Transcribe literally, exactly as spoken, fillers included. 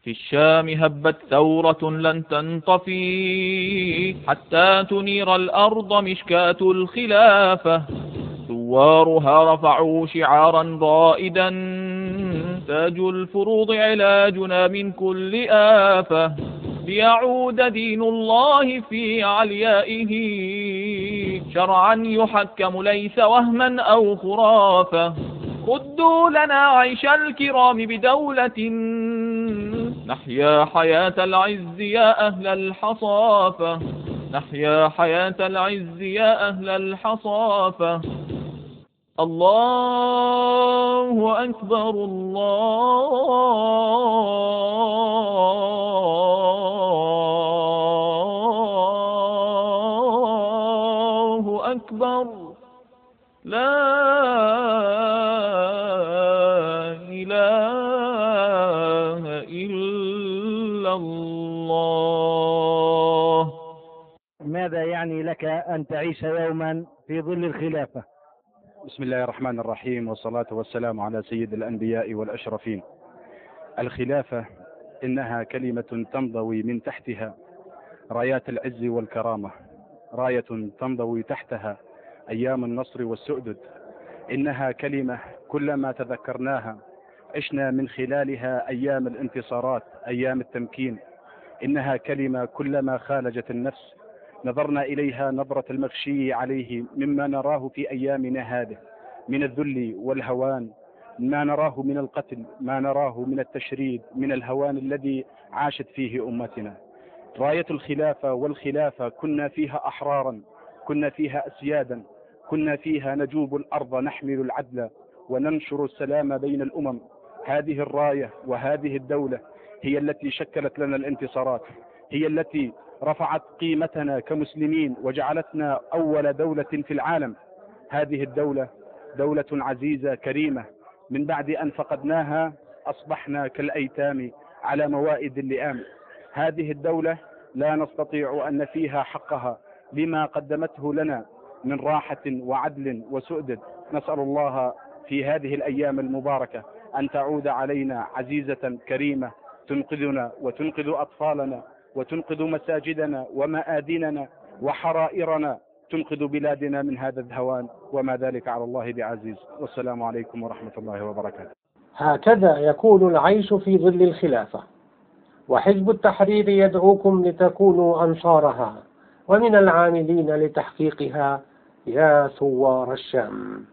في الشام هبت ثورة لن تنطفي حتى تنير الأرض مشكاة الخلافة. ثوارها رفعوا شعارا رائدا: تاج الفروض علاجنا من كل آفة. ليعود دين الله في عليائه شرعا يحكم ليس وهما أو خرافة. ردوا لنا عيش الكرام بدولة نحيا حياة العز يا أهل الحصافة. نحيا حياة العز يا أهل الحصافة. الله أكبر الله أكبر. لا إله إلا الله. ماذا يعني لك أن تعيش يوما في ظل الخلافة؟ بسم الله الرحمن الرحيم، والصلاة والسلام على سيد الأنبياء والأشرفين. الخلافة إنها كلمة تنضوي من تحتها رايات العز والكرامة، راية تنضوي تحتها أيام النصر والسؤدد. إنها كلمة كلما تذكرناها عشنا من خلالها أيام الانتصارات، أيام التمكين. إنها كلمة كلما خالجت النفس نظرنا إليها نظرة المغشي عليه مما نراه في أيامنا هذه من الذل والهوان، ما نراه من القتل، ما نراه من التشريد، من الهوان الذي عاشت فيه أمتنا. راية الخلافة والخلافة كنا فيها أحرارا، كنا فيها أسيادا، كنا فيها نجوب الأرض نحمل العدل وننشر السلام بين الأمم. هذه الراية وهذه الدولة هي التي شكلت لنا الانتصارات، هي التي رفعت قيمتنا كمسلمين وجعلتنا أول دولة في العالم. هذه الدولة دولة عزيزة كريمة، من بعد أن فقدناها أصبحنا كالأيتام على موائد اللئام. هذه الدولة لا نستطيع أن نفيها حقها لما قدمته لنا من راحة وعدل وسؤدد. نسأل الله في هذه الأيام المباركة أن تعود علينا عزيزة كريمة تنقذنا وتنقذ أطفالنا وتنقذ مساجدنا ومآذننا وحرائرنا، تنقذ بلادنا من هذا الهوان، وما ذلك على الله بعزيز. والسلام عليكم ورحمة الله وبركاته. هكذا يكون العيش في ظل الخلافة، وحزب التحرير يدعوكم لتكونوا أنصارها ومن العاملين لتحقيقها يا ثوار الشام.